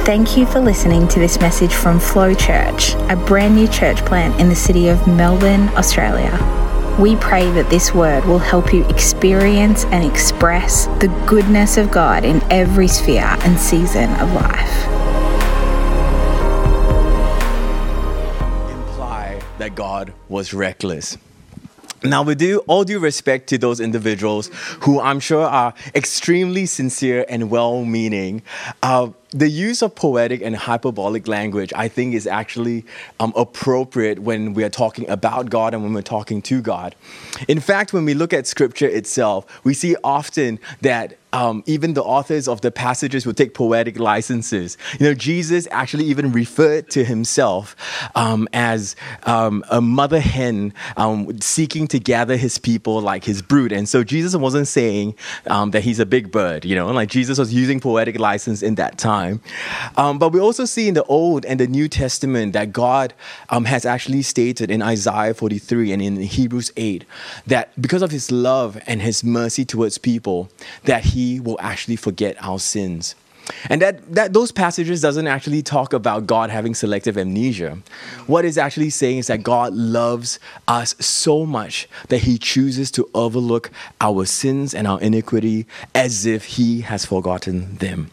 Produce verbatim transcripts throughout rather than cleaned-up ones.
Thank you for listening to this message from Flow Church, a brand new church plant in the city of Melbourne, Australia. We pray that this word will help you experience and express the goodness of God in every sphere and season of life. Imply that God was reckless. Now, with due, all due respect to those individuals who I'm sure are extremely sincere and well-meaning, uh, the use of poetic and hyperbolic language, I think, is actually um, appropriate when we are talking about God and when we're talking to God. In fact, when we look at Scripture itself, we see often that um, even the authors of the passages will take poetic licenses. You know, Jesus actually even referred to himself um, as um, a mother hen um, seeking to gather his people like his brood. And so Jesus wasn't saying um, that he's a big bird, you know, like Jesus was using poetic license in that time. Um, but we also see in the Old and the New Testament that God um, has actually stated in Isaiah forty-three and in Hebrews eight that because of his love and his mercy towards people, that he will actually forget our sins. And that, that those passages doesn't actually talk about God having selective amnesia. What it's actually saying is that God loves us so much that he chooses to overlook our sins and our iniquity as if he has forgotten them.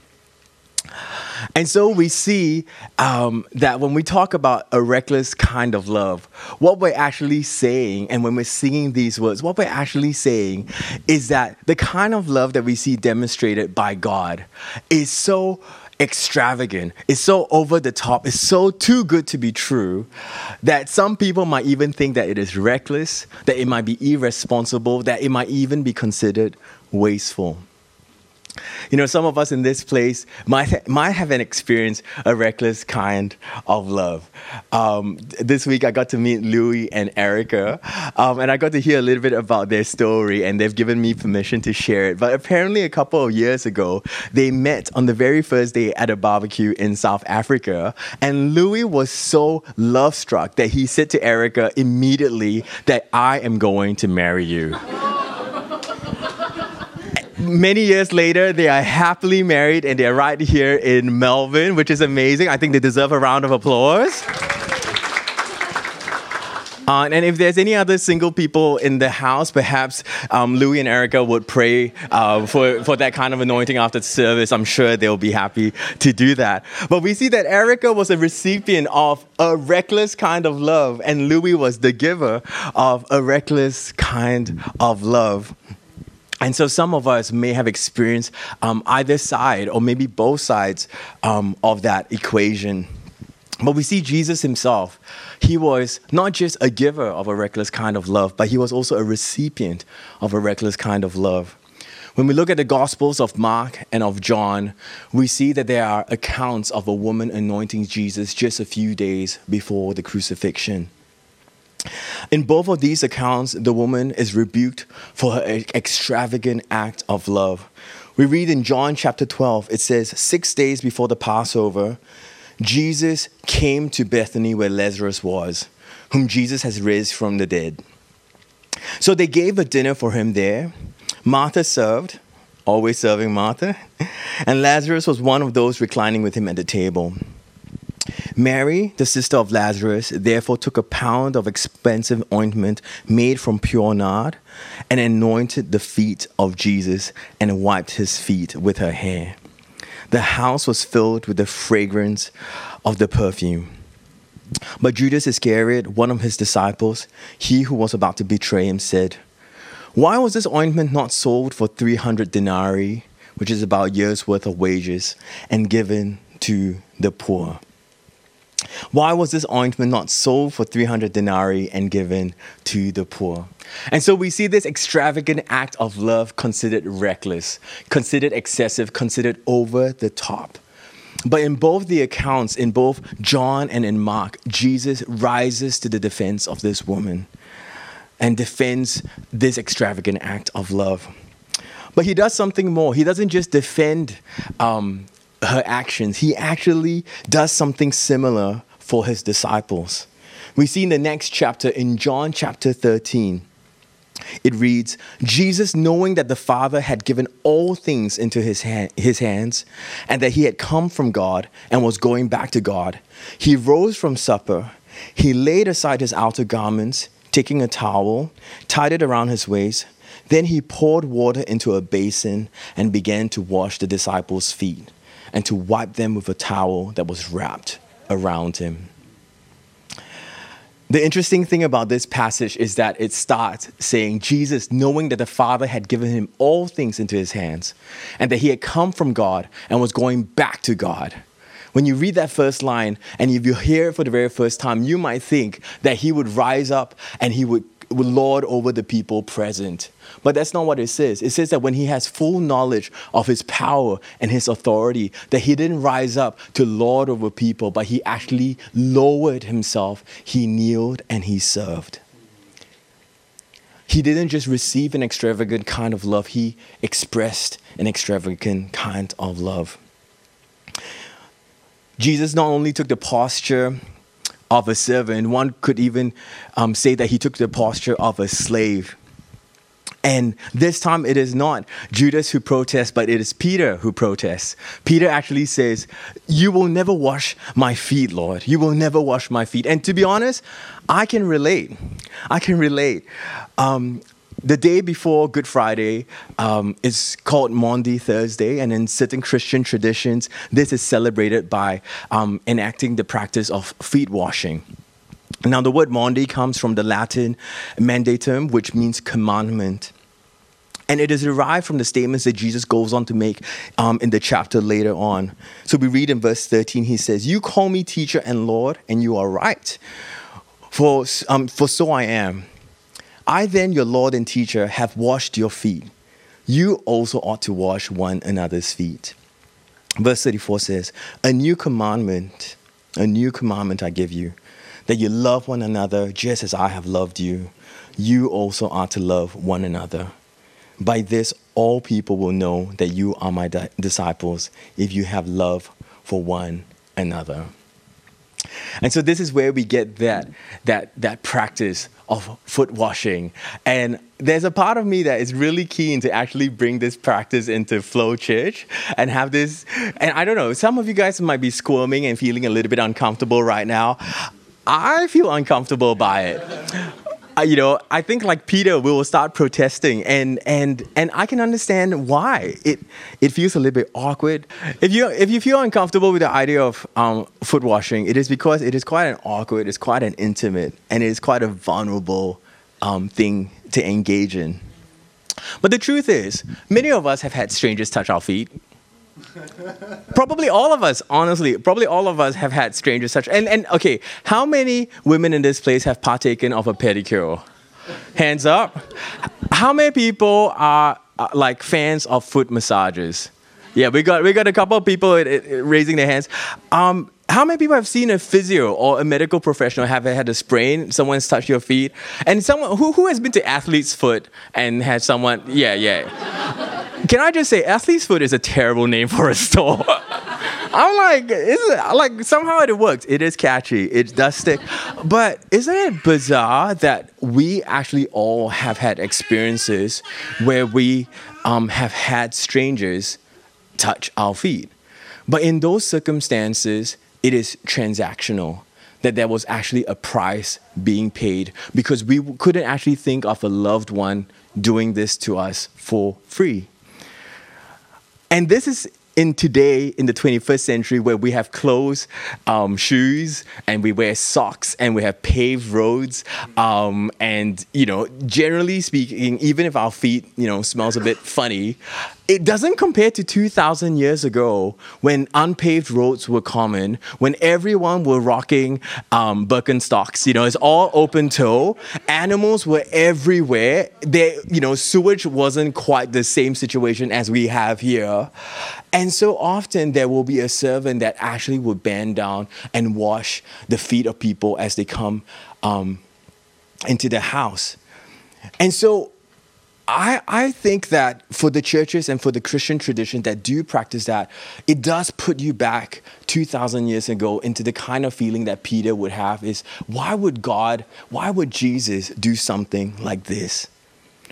And so we see um, that when we talk about a reckless kind of love, what we're actually saying, and when we're singing these words, what we're actually saying is that the kind of love that we see demonstrated by God is so extravagant, it's so over the top, it's so too good to be true that some people might even think that it is reckless, that it might be irresponsible, that it might even be considered wasteful. You know, some of us in this place might, might have experienced a reckless kind of love. Um, this week, I got to meet Louie and Erica, um, and I got to hear a little bit about their story, and they've given me permission to share it. But apparently, a couple of years ago, they met on the very first day at a barbecue in South Africa, and Louie was so love-struck that he said to Erica immediately that I am going to marry you. Many years later, they are happily married and they're right here in Melbourne, which is amazing. I think they deserve a round of applause. Uh, and if there's any other single people in the house, perhaps um, Louie and Erica would pray uh, for, for that kind of anointing after the service. I'm sure they'll be happy to do that. But we see that Erica was a recipient of a reckless kind of love, and Louie was the giver of a reckless kind of love. And so some of us may have experienced um, either side or maybe both sides um, of that equation. But we see Jesus himself. He was not just a giver of a reckless kind of love, but he was also a recipient of a reckless kind of love. When we look at the Gospels of Mark and of John, we see that there are accounts of a woman anointing Jesus just a few days before the crucifixion. In both of these accounts, the woman is rebuked for her extravagant act of love. We read in John chapter twelve, it says, six days before the Passover, Jesus came to Bethany where Lazarus was, whom Jesus has raised from the dead. So they gave a dinner for him there. Martha served, always serving Martha, and Lazarus was one of those reclining with him at the table. Mary, the sister of Lazarus, therefore took a pound of expensive ointment made from pure nard and anointed the feet of Jesus and wiped his feet with her hair. The house was filled with the fragrance of the perfume. But Judas Iscariot, one of his disciples, he who was about to betray him, said, "Why was this ointment not sold for three hundred denarii, which is about a year's worth of wages, and given to the poor?" Why was this ointment not sold for three hundred denarii and given to the poor? And so we see this extravagant act of love considered reckless, considered excessive, considered over the top. But in both the accounts, in both John and in Mark, Jesus rises to the defense of this woman and defends this extravagant act of love. But he does something more. He doesn't just defend um, her actions. He actually does something similar for his disciples. We see in the next chapter, in John chapter thirteen, it reads, Jesus, knowing that the Father had given all things into his, hand, his hands, and that he had come from God and was going back to God, he rose from supper. He laid aside his outer garments, taking a towel, tied it around his waist. Then he poured water into a basin and began to wash the disciples' feet and to wipe them with a towel that was wrapped around him. The interesting thing about this passage is that it starts saying Jesus, knowing that the Father had given him all things into his hands and that he had come from God and was going back to God. When you read that first line, and if you hear it for the very first time, you might think that he would rise up and he would, would lord over the people present. But that's not what it says. It says that when he has full knowledge of his power and his authority, that he didn't rise up to lord over people, but he actually lowered himself. He kneeled and he served. He didn't just receive an extravagant kind of love, he expressed an extravagant kind of love. Jesus not only took the posture of a servant, one could even um, say that he took the posture of a slave. And this time it is not Judas who protests, but it is Peter who protests. Peter actually says, you will never wash my feet, Lord. You will never wash my feet. And to be honest, I can relate. I can relate. Um, The day before Good Friday um, is called Maundy Thursday, and in certain Christian traditions, this is celebrated by um, enacting the practice of feet washing. Now, the word Maundy comes from the Latin mandatum, which means commandment. And it is derived from the statements that Jesus goes on to make um, in the chapter later on. So we read in verse thirteen, he says, you call me teacher and Lord, and you are right, for, um, for so I am. I then, your Lord and teacher, have washed your feet. You also ought to wash one another's feet. Verse thirty-four says, a new commandment, a new commandment I give you, that you love one another just as I have loved you. You also are to love one another. By this, all people will know that you are my di- disciples if you have love for one another. And so this is where we get that that that practice of foot washing. And there's a part of me that is really keen to actually bring this practice into Flow Church and have this. And I don't know, some of you guys might be squirming and feeling a little bit uncomfortable right now. I feel uncomfortable by it. Uh, you know, I think like Peter, we will start protesting, and and and I can understand why it it feels a little bit awkward. If you if you feel uncomfortable with the idea of um, foot washing, it is because it is quite an awkward, it's quite an intimate, and it is quite a vulnerable um, thing to engage in. But the truth is, many of us have had strangers touch our feet. Probably all of us, honestly, probably all of us have had strangers touch. And, and okay, how many women in this place have partaken of a pedicure? Hands up. How many people are, are like fans of foot massages? Yeah, we got we got a couple of people it, it, raising their hands. Um, how many people have seen a physio or a medical professional have had a sprain? Someone's touched your feet, and someone who who has been to athlete's foot and had someone? Yeah, yeah. Can I just say, athlete's foot is a terrible name for a store. I'm like, isn't like somehow it works. It is catchy. It does stick. But isn't it bizarre that we actually all have had experiences where we um, have had strangers touch our feet? But in those circumstances, it is transactional, that there was actually a price being paid because we couldn't actually think of a loved one doing this to us for free. And this is in today, in the twenty-first century, where we have clothes, um, shoes, and we wear socks, and we have paved roads. Um, and, you know, generally speaking, even if our feet, you know, smells a bit funny, it doesn't compare to two thousand years ago when unpaved roads were common, when everyone were rocking um, Birkenstocks, you know, it's all open toe. Animals were everywhere. They, you know, sewage wasn't quite the same situation as we have here. And so often there will be a servant that actually would bend down and wash the feet of people as they come um, into the house. And so I, I think that for the churches and for the Christian tradition that do practice that, it does put you back two thousand years ago into the kind of feeling that Peter would have is, why would God, why would Jesus do something like this?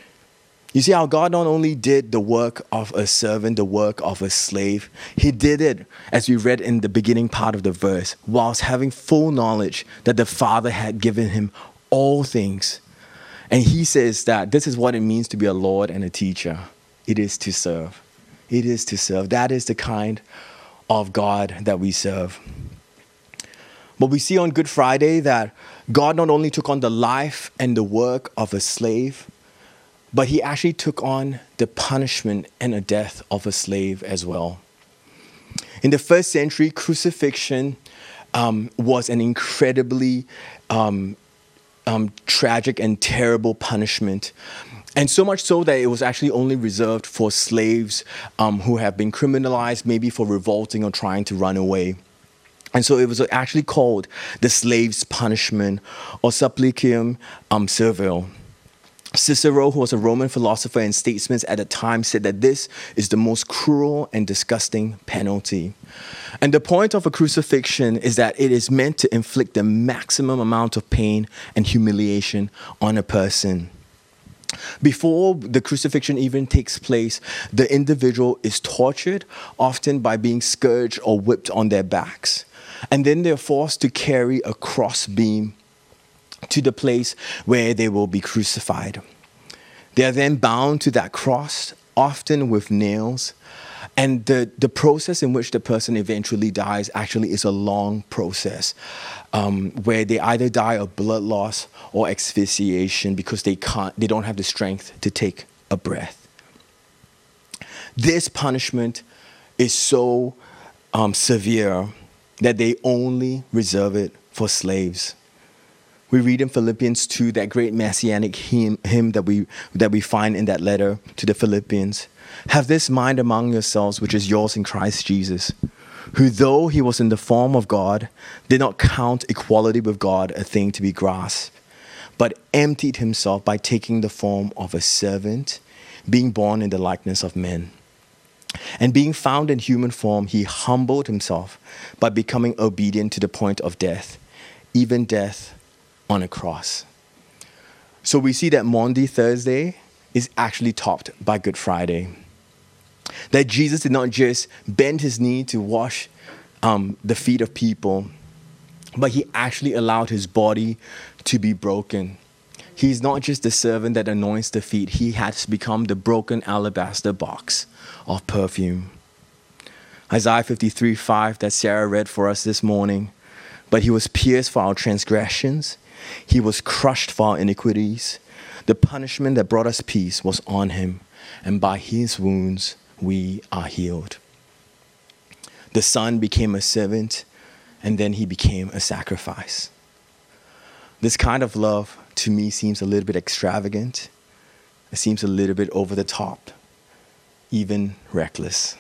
You see how God not only did the work of a servant, the work of a slave, he did it, as we read in the beginning part of the verse, whilst having full knowledge that the Father had given him all things. And he says that this is what it means to be a Lord and a teacher. It is to serve. It is to serve. That is the kind of God that we serve. But we see on Good Friday that God not only took on the life and the work of a slave, but he actually took on the punishment and the death of a slave as well. In the first century, crucifixion um, was an incredibly um, um, tragic and terrible punishment. And so much so that it was actually only reserved for slaves um, who have been criminalized, maybe for revolting or trying to run away. And so it was actually called the slave's punishment, or supplicium um, servile. Cicero, who was a Roman philosopher and statesman at the time, said that this is the most cruel and disgusting penalty. And the point of a crucifixion is that it is meant to inflict the maximum amount of pain and humiliation on a person. Before the crucifixion even takes place, the individual is tortured, often by being scourged or whipped on their backs. And then they're forced to carry a crossbeam to the place where they will be crucified. They are then bound to that cross, often with nails. And the, the process in which the person eventually dies actually is a long process um, where they either die of blood loss or asphyxiation because they can't, they don't have the strength to take a breath. This punishment is so um, severe that they only reserve it for slaves. We read in Philippians two, that great messianic hymn, hymn that we that we find in that letter to the Philippians. Have this mind among yourselves, which is yours in Christ Jesus, who though he was in the form of God, did not count equality with God a thing to be grasped, but emptied himself by taking the form of a servant, being born in the likeness of men. And being found in human form, he humbled himself by becoming obedient to the point of death, even death on a cross. So we see that Maundy Thursday is actually topped by Good Friday. That Jesus did not just bend his knee to wash um, the feet of people, but he actually allowed his body to be broken. He's not just the servant that anoints the feet. He has become the broken alabaster box of perfume. Isaiah fifty-three five that Sarah read for us this morning. But he was pierced for our transgressions. He was crushed for our iniquities. The punishment that brought us peace was on him, and by his wounds we are healed. The Son became a servant, and then he became a sacrifice. This kind of love, to me, seems a little bit extravagant. It seems a little bit over the top, even reckless.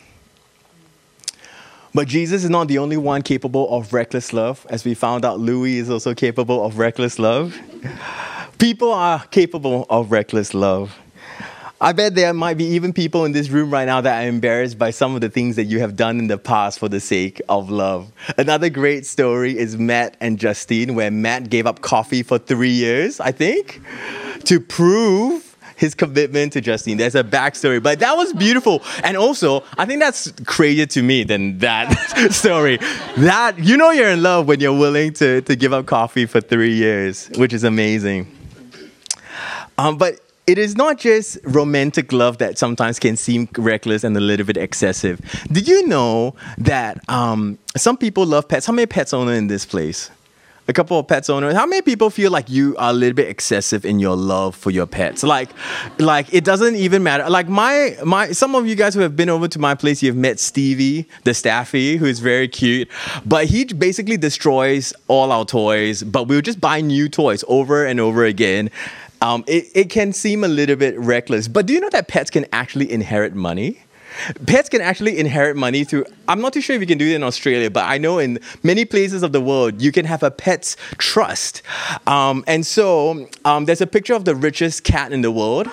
But Jesus is not the only one capable of reckless love. As we found out, Louis is also capable of reckless love. People are capable of reckless love. I bet there might be even people in this room right now that are embarrassed by some of the things that you have done in the past for the sake of love. Another great story is Matt and Justine, where Matt gave up coffee for three years, I think, to prove his commitment to Justine. There's a backstory, but that was beautiful. And also, I think that's crazier to me than that story. That, you know you're in love when you're willing to, to give up coffee for three years, which is amazing. Um, but it is not just romantic love that sometimes can seem reckless and a little bit excessive. Did you know that um, some people love pets? How many pets owners in this place? A couple of pets owners. How many people feel like you are a little bit excessive in your love for your pets? Like, like it doesn't even matter. Like my, my, some of you guys who have been over to my place, you've met Stevie, the Staffy, who is very cute. But he basically destroys all our toys, but we'll just buy new toys over and over again. Um, it, it can seem a little bit reckless. But do you know that pets can actually inherit money? Pets can actually inherit money through, I'm not too sure if you can do it in Australia, but I know in many places of the world, you can have a pet's trust. Um, and so um, there's a picture of the richest cat in the world.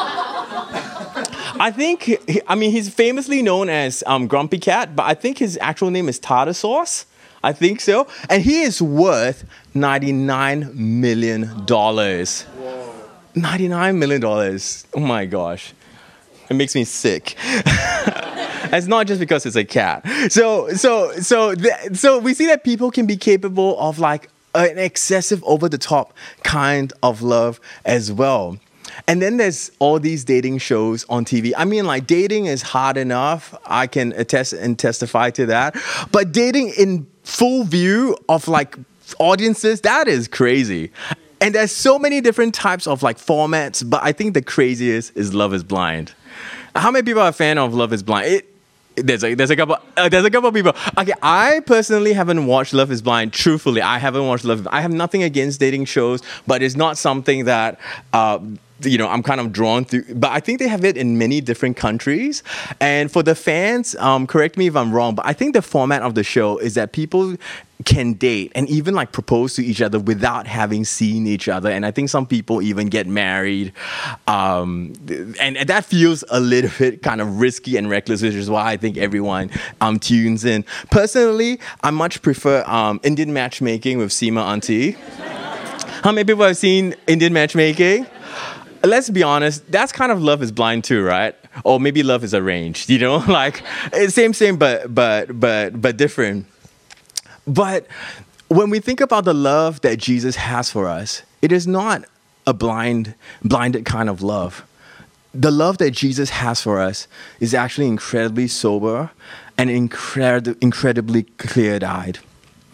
I think, I mean, he's famously known as um, Grumpy Cat, but I think his actual name is Tartar Sauce. I think so. And he is worth ninety-nine million dollars. ninety-nine million dollars. Oh my gosh. It makes me sick. It's not just because it's a cat. So, so, so, th- so we see that people can be capable of like an excessive, over-the-top kind of love as well. And then there's all these dating shows on T V. I mean, like, dating is hard enough. I can attest and testify to that. But dating in full view of like audiences, that is crazy. And there's so many different types of like formats. But I think the craziest is Love is Blind. How many people are a fan of Love is Blind? It, There's a there's a couple uh, there's a couple of people. Okay, I personally haven't watched Love is Blind. Truthfully, I haven't watched Love. I have nothing against dating shows, but it's not something that uh, you know I'm kind of drawn to. But I think they have it in many different countries. And for the fans, um, correct me if I'm wrong, but I think the format of the show is that people can date and even like propose to each other without having seen each other. And I think some people even get married. Um, and, and that feels a little bit kind of risky and reckless, which is why I think everyone um, tunes in. Personally, I much prefer um, Indian matchmaking with Seema Auntie. How many people have seen Indian matchmaking? Let's be honest, that's kind of Love is Blind too, right? Or maybe Love is Arranged, you know? Like, it's same, same, but, but, but, but different. But when we think about the love that Jesus has for us, it is not a blind, blinded kind of love. The love that Jesus has for us is actually incredibly sober and incred- incredibly clear-eyed.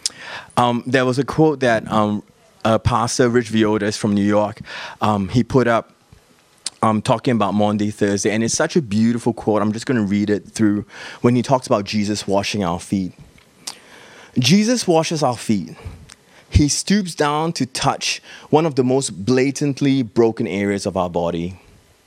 Um, there was a quote that um, uh, Pastor Rich Viodas from New York, um, he put up um, talking about Maundy Thursday, and it's such a beautiful quote. I'm just going to read it through when he talks about Jesus washing our feet. Jesus washes our feet. He stoops down to touch one of the most blatantly broken areas of our body.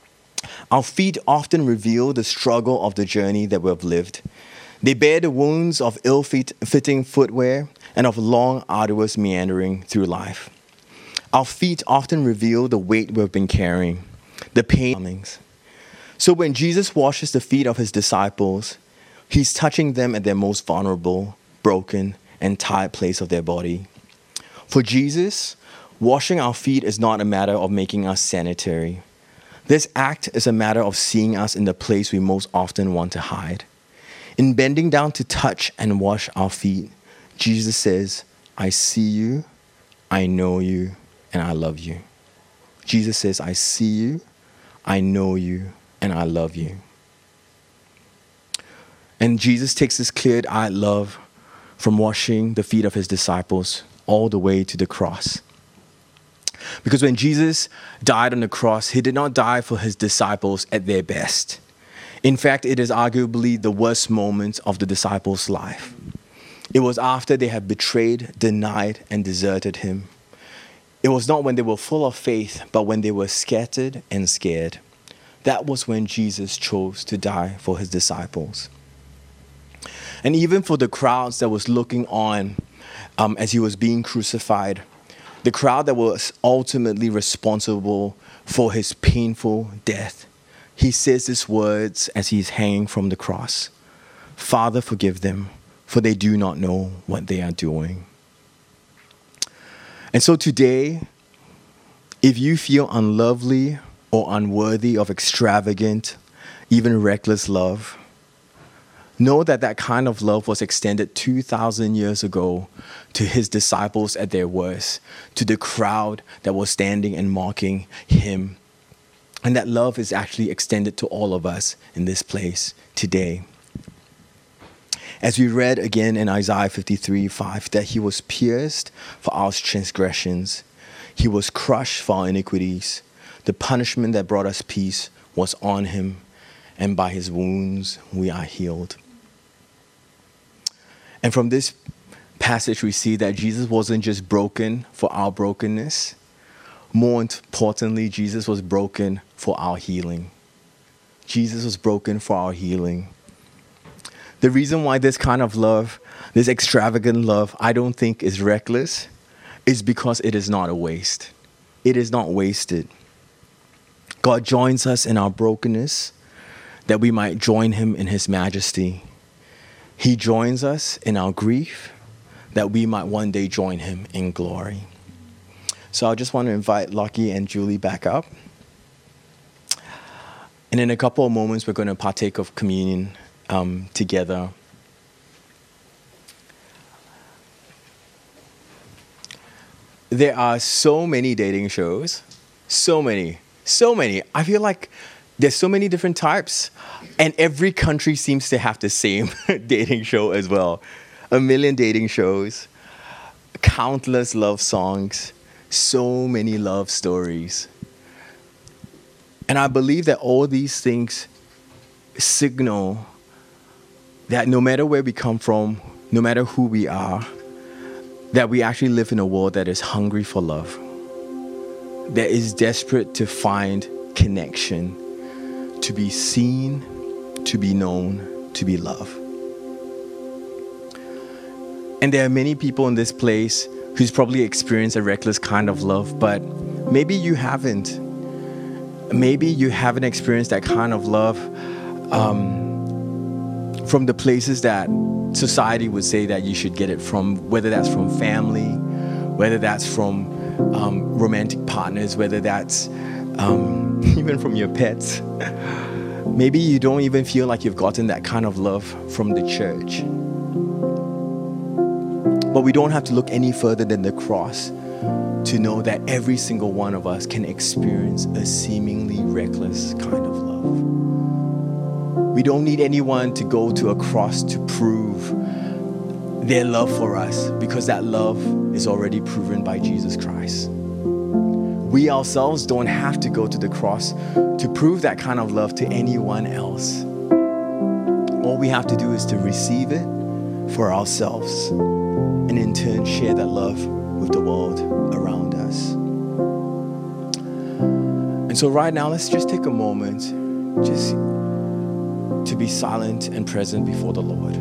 Our feet often reveal the struggle of the journey that we've lived. They bear the wounds of ill-fitting footwear and of long, arduous meandering through life. Our feet often reveal the weight we've been carrying, the pain. So when Jesus washes the feet of his disciples, he's touching them at their most vulnerable, broken, and tired place of their body. For Jesus, washing our feet is not a matter of making us sanitary. This act is a matter of seeing us in the place we most often want to hide. In bending down to touch and wash our feet, Jesus says, I see you, I know you, and I love you. Jesus says, I see you, I know you, and I love you. And Jesus takes this clear-eyed love from washing the feet of his disciples all the way to the cross. Because when Jesus died on the cross, he did not die for his disciples at their best. In fact, it is arguably the worst moment of the disciples' life. It was after they had betrayed, denied, and deserted him. It was not when they were full of faith, but when they were scattered and scared. That was when Jesus chose to die for his disciples. And even for the crowds that was looking on um, as he was being crucified, the crowd that was ultimately responsible for his painful death, he says these words as he's hanging from the cross. Father, forgive them, for they do not know what they are doing. And so today, if you feel unlovely or unworthy of extravagant, even reckless love, know that that kind of love was extended two thousand years ago to his disciples at their worst, to the crowd that was standing and mocking him. And that love is actually extended to all of us in this place today. As we read again in Isaiah fifty-three five, that he was pierced for our transgressions, he was crushed for our iniquities. The punishment that brought us peace was on him, and by his wounds we are healed. And from this passage, we see that Jesus wasn't just broken for our brokenness. More importantly, Jesus was broken for our healing. Jesus was broken for our healing. The reason why this kind of love, this extravagant love, I don't think is reckless, is because it is not a waste. It is not wasted. God joins us in our brokenness that we might join him in his majesty. He joins us in our grief that we might one day join him in glory. So I just want to invite Lockie and Julie back up. And in a couple of moments, we're going to partake of communion um, together. There are so many dating shows, so many, so many. I feel like there's so many different types, and every country seems to have the same dating show as well. A million dating shows, countless love songs, so many love stories. And I believe that all these things signal that no matter where we come from, no matter who we are, that we actually live in a world that is hungry for love, that is desperate to find connection, to be seen, to be known, to be loved. And there are many people in this place who's probably experienced a reckless kind of love, but maybe you haven't. Maybe you haven't experienced that kind of love um, from the places that society would say that you should get it from, whether that's from family, whether that's from um, romantic partners, whether that's um, even from your pets. Maybe you don't even feel like you've gotten that kind of love from the church. But we don't have to look any further than the cross to know that every single one of us can experience a seemingly reckless kind of love. We don't need anyone to go to a cross to prove their love for us, because that love is already proven by Jesus Christ. We ourselves don't have to go to the cross to prove that kind of love to anyone else. All we have to do is to receive it for ourselves, and in turn share that love with the world around us. And so right now, let's just take a moment just to be silent and present before the Lord.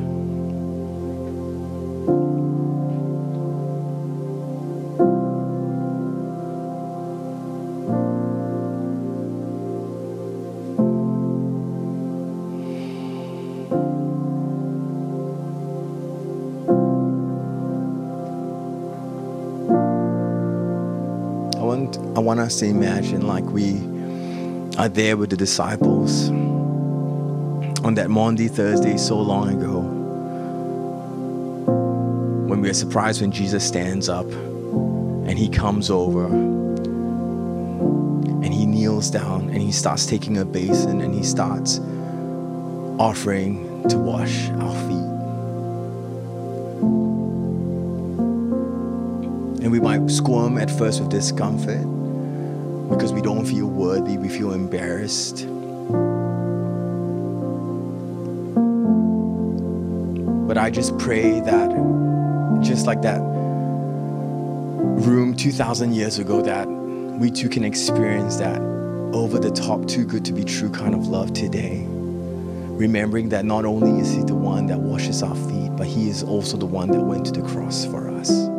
I want us to imagine like we are there with the disciples on that Maundy Thursday so long ago, when we are surprised when Jesus stands up and he comes over and he kneels down and he starts taking a basin and he starts offering to wash our feet. And we might squirm at first with discomfort because we don't feel worthy, we feel embarrassed. But I just pray that, just like that room two thousand years ago, that we too can experience that over the top, too good to be true kind of love today. Remembering that not only is he the one that washes our feet, but he is also the one that went to the cross for us.